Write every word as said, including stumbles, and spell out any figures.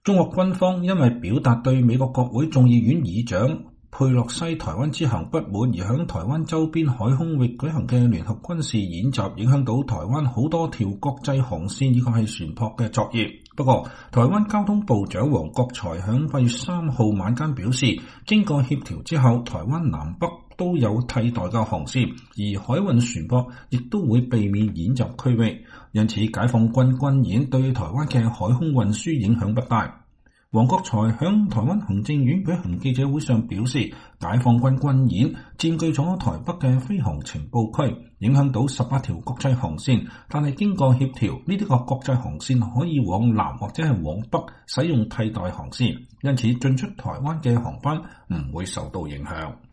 中國軍方因為表達對美國國會眾議院議長佩洛西台灣之行不滿，而響台灣周邊海空域舉行嘅聯合軍事演習，影響到台灣好多條國際航線以及係船舶嘅作業。不過，台灣交通部長王國材響八月三號晚間表示，經過協調之後，台灣南北都有替代嘅航線，而海運船舶亦都會避免演習區域，因此解放軍軍演對台灣嘅海空運輸影響不大。王國材響台灣行政院舉行記者會上表示，解放軍軍演佔據咗台北嘅飛航情報區，影響到十八條國際航線，但係經過協調，呢啲個國際航線可以往南或者係往北使用替代航線，因此進出台灣嘅航班唔會受到影響。